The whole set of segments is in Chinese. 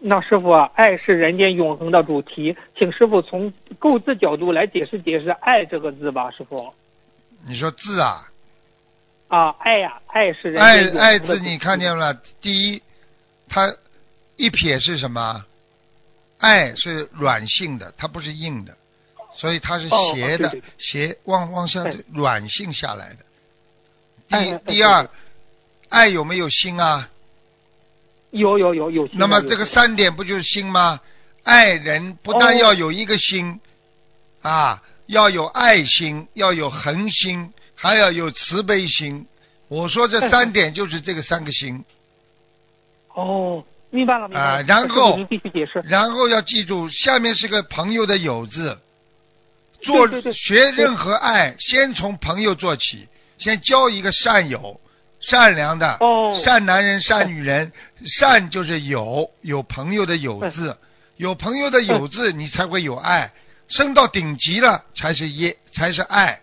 那师傅啊，爱是人间永恒的主题，请师傅从构字角度来解释解释“爱”这个字吧，师傅。 你说字啊？ 啊，爱呀、爱是人间永恒的主题。 爱字你看见了？第一，它一撇是什么？爱是软性的，它不是硬的，所以它是斜的， 对对斜往下软性下来的。第对二，爱有没有心啊？ 有心。 那么这个3点不就是心吗？爱人不但要有一个心啊，要有爱心，要有恒心，还要有慈悲心。我说这3点就是这个3个心。 哦，明白了。 然后您继续解释。 然后要记住，下面是个朋友的友字。 对学任何爱，先从朋友做起，先交一个善友，善良的，善男人善女人，善就是有朋友的友字，有朋友的友字你才会有爱，升到顶级了才是爱。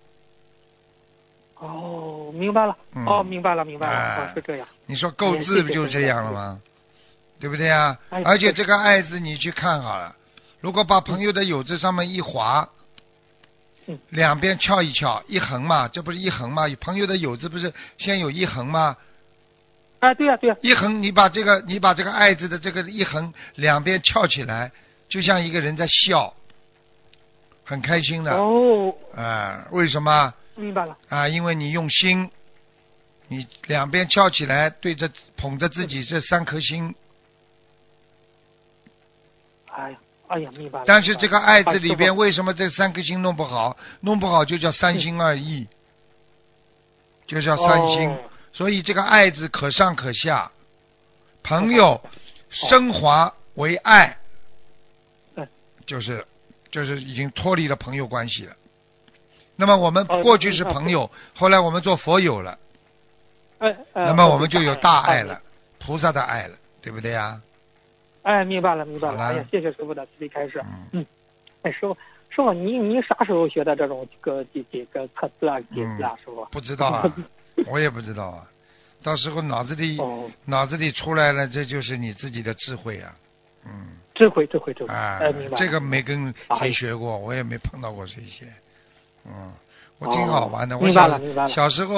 哦，明白了。明白了。是这样。 你说构字不就这样了吗？对不对啊？而且这个爱字你去看好了，如果把朋友的友字上面一划，两边翘一翘，一横嘛，这不是一横吗？朋友的友字不是先有一横吗？ 对呀。 一横，你把这个爱字的这个一横两边翘起来，就像一个人在笑，很开心的。为什么？ 明白了。 因为你用心，你两边翘起来，对着捧着自己这3颗心。 哎呀，明白了。 但是这个爱字里边，为什么这3颗心弄不好？弄不好就叫3心2意，就叫3心。所以这个爱字可上可下，朋友升华为爱，就是已经脱离了朋友关系了。那么我们过去是朋友，后来我们做佛友了，那么我们就有大爱了，菩萨的爱了，对不对呀？ 明白了。哎呀，谢谢师傅的慈悲开示。师傅，您啥时候学的这种几个测字啊、解字啊？师傅不知道啊，我也不知道啊。到时候脑子里出来了，这就是你自己的智慧啊。 智慧。明白。 这个没跟谁学过，我也没碰到过这些。我挺好玩的。我小时候。